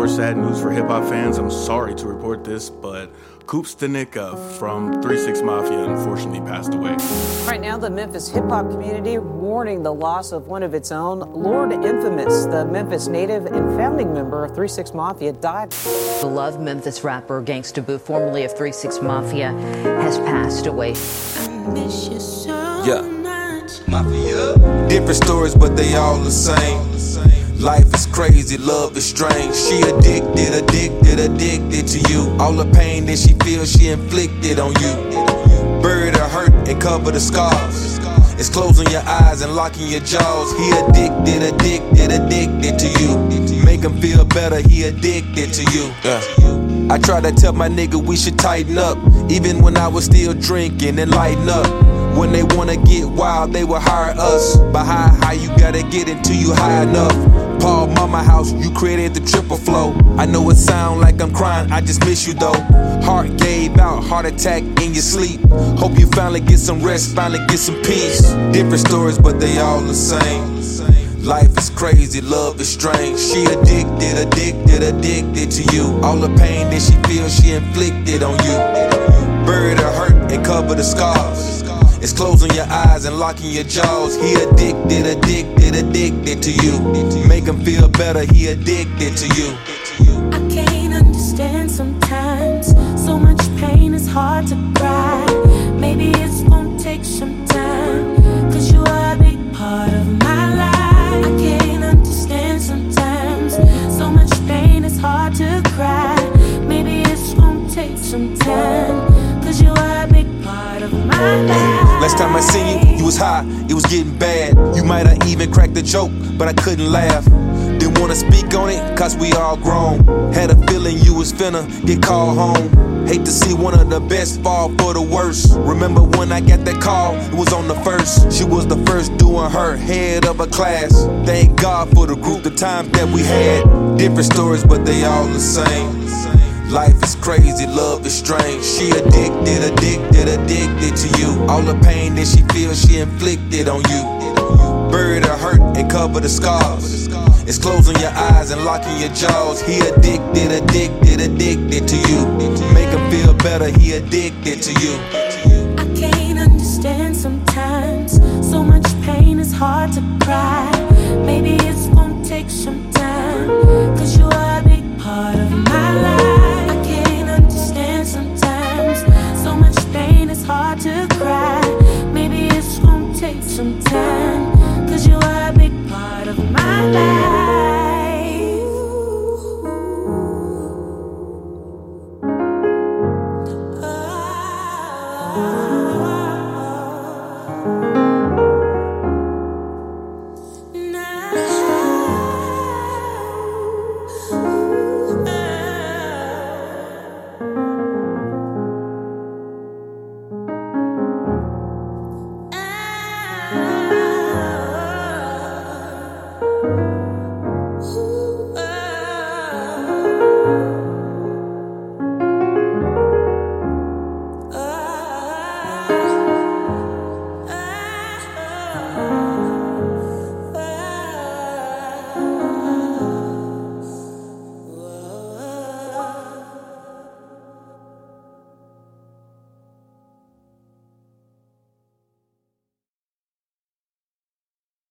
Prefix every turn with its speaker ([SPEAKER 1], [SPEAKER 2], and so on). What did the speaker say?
[SPEAKER 1] more sad news for hip-hop fans. I'm sorry to report this, but Coop Stanica from 3 6 Mafia unfortunately passed away.
[SPEAKER 2] Right now, the Memphis hip-hop community mourning the loss of one of its own. Lord Infamous, the Memphis native and founding member of 3 6 Mafia, died.
[SPEAKER 3] Beloved Memphis rapper Gangsta Boo, formerly of 3 6 Mafia, has passed away.
[SPEAKER 4] I miss you so much.
[SPEAKER 5] Mafia. Different stories, but they all the same. Life is crazy, love is strange. She addicted to you. All the pain that she feels, she inflicted on you. Bury the hurt and cover the scars. It's closing your eyes and locking your jaws. He addicted to you. Make him feel better, he addicted to you. I tried to tell my nigga we should tighten up, even when I was still drinking and lighten up. When they wanna get wild, they will hire us. But how you gotta get until you high enough. Paul Mama House, you created the triple flow. I know it sound like I'm crying, I just miss you though. Heart gave out, heart attack in your sleep. Hope you finally get some rest, finally get some peace. Different stories, but they all the same. Life is crazy, love is strange. She addicted to you. All the pain that she feels, she inflicted on you. Bury the hurt and cover the scars. It's closing your eyes and locking your jaws. He addicted to you. Make him feel better, he addicted to you.
[SPEAKER 4] I can't understand sometimes. So much pain, it's hard to cry. Maybe it's gonna take some time, 'cause you are a big part of my life. I can't understand sometimes. So much pain, it's hard to cry. Maybe it's gonna take some time, 'cause you are a big part of my life.
[SPEAKER 5] Last time I seen you, you was high, it was getting bad. You might have even cracked a joke, but I couldn't laugh. Didn't wanna speak on it, 'cause we all grown. Had a feeling you was finna get called home. Hate to see one of the best fall for the worst. Remember when I got that call, it was on the first. She was the first doing her head of a class. Thank God for the group, the times that we had. Different stories, but they all the same. Life is crazy, love is strange. She addicted to you. All the pain that she feels, she inflicted on you. Bury the hurt and cover the scars. It's closing your eyes and locking your jaws. He addicted to you. Make him feel better, he addicted to you.
[SPEAKER 4] I can't understand sometimes. So much pain, it's hard to cry. Maybe it's gonna take some time.